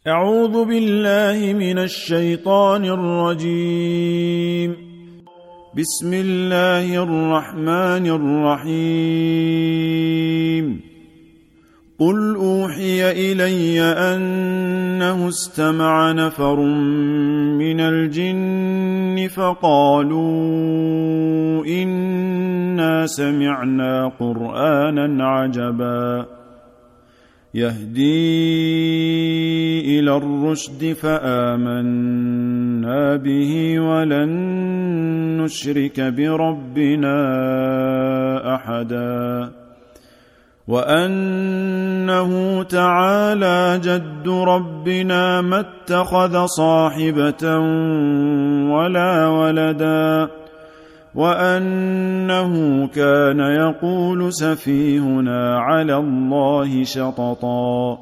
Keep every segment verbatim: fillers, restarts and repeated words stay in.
أعوذ بالله من الشيطان الرجيم. بسم الله الرحمن الرحيم. قل أوحي إلي أنه استمع نفر من الجن فقالوا إنا سمعنا قرآنا عجبا يهدي إلى الرشد فآمنا به ولن نشرك بربنا أحدا وأنه تعالى جد ربنا ما اتخذ صاحبة ولا ولدا وأنه كان يقول سفيهنا على الله شططا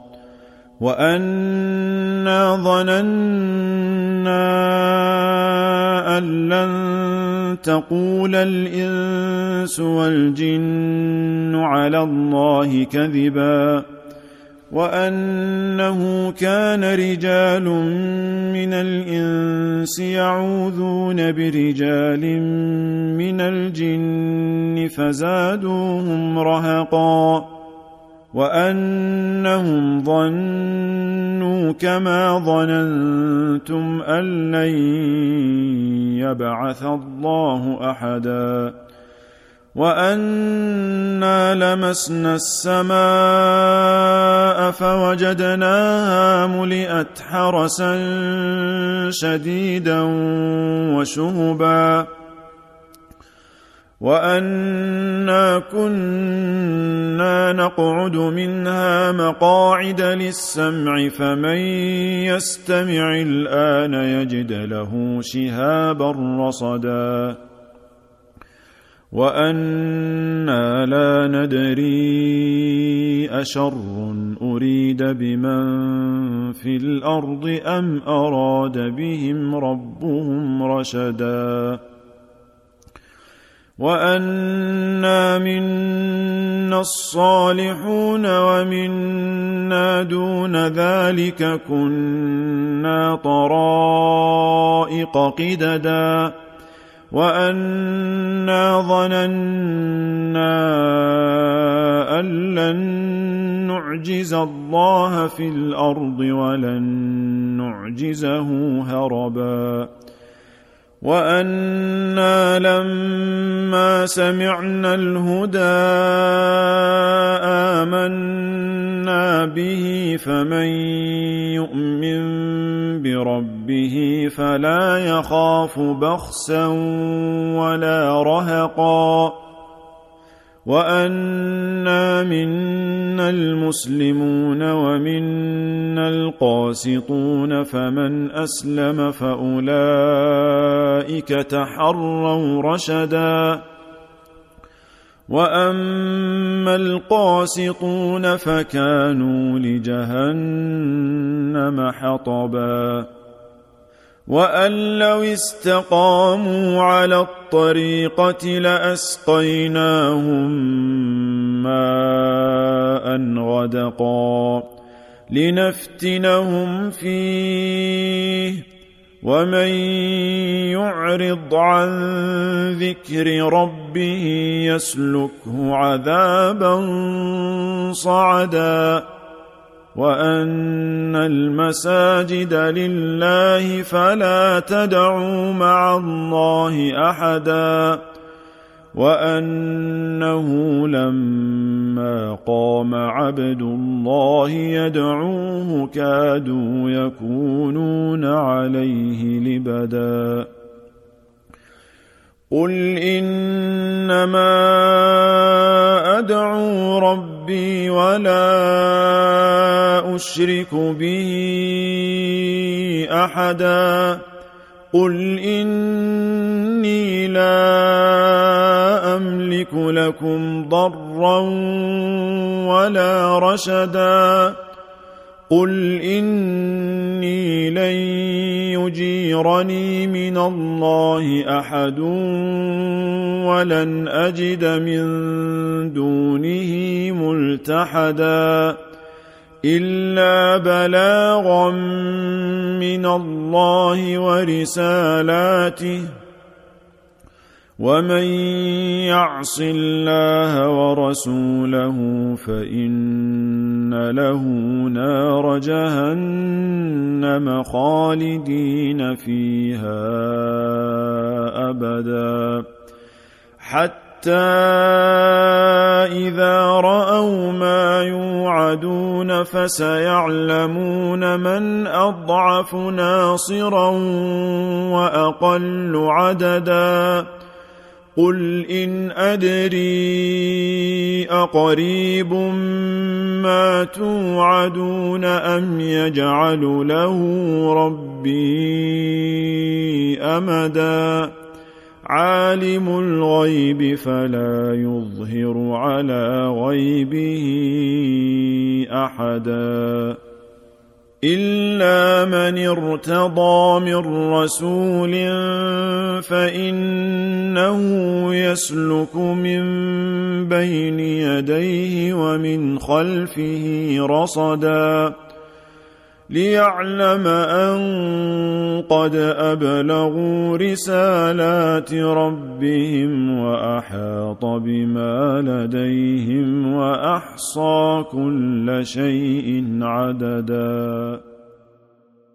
وأنا ظننا أن لن تقول الإنس والجن على الله كذبا وأنه كان رجال من الإنس يعوذون برجال من الجن فزادوهم رهقا وأنهم ظنوا كما ظننتم أن لن يبعث الله أحدا وأنا لمسنا السماء فوجدناها ملئت حرسا شديدا وشهبا وأنا كنا نقعد منها مقاعد للسمع فمن يستمع الآن يجد له شهابا رصدا وأنا لا ندري أشر أريد بمن في الأرض أم أراد بهم ربهم رشدا وأنا منا الصالحون ومنا دون ذلك كنا طرائق قددا وأنا ظننا أن لن نعجز الله في الأرض ولن نعجزه هربا وأنا لما سمعنا الهدى آمنا به فمن يؤمن بربه فلا يخاف بخسا ولا رهقا وأنا منا المسلمون ومنا القاسطون فمن أسلم فأولئك تحروا رشدا وأما القاسطون فكانوا لجهنم حطبا وأن لو استقاموا على الطريقة لأسقيناهم ماء غدقا لنفتنهم فيه ومن يعرض عن ذكر ربه يسلكه عذابا صعدا وأن المساجد لله فلا تدعوا مع الله أحدا وأنه لما قام عبد الله يدعوه كادوا يكونون عليه لبدا قل إنما أدعو ربي ولا أشرك به أحدا قل إني لا أملك لكم ضرا ولا رشدا قل إني لن يجيرني من الله أحد ولن أجد من دونه ملتحدا إلا بلاغا من الله ورسالاته ومن يعص الله ورسوله فإن له نار جهنم خالدين فيها أبدا حتى إذا رأوا ما يوعدون فسيعلمون من أضعف ناصرا وأقل عددا قل إن أدري أقريب ما توعدون أم يجعل له ربي أمدا عالم الغيب فلا يظهر على غيبه أحدا إلا من ارتضى من رسول فإنه يسلك من بين يديه ومن خلفه رصدا ليعلم أن قد أبلغوا رسالات ربهم وأحاط بما لديهم وأحصى كل شيء عددا.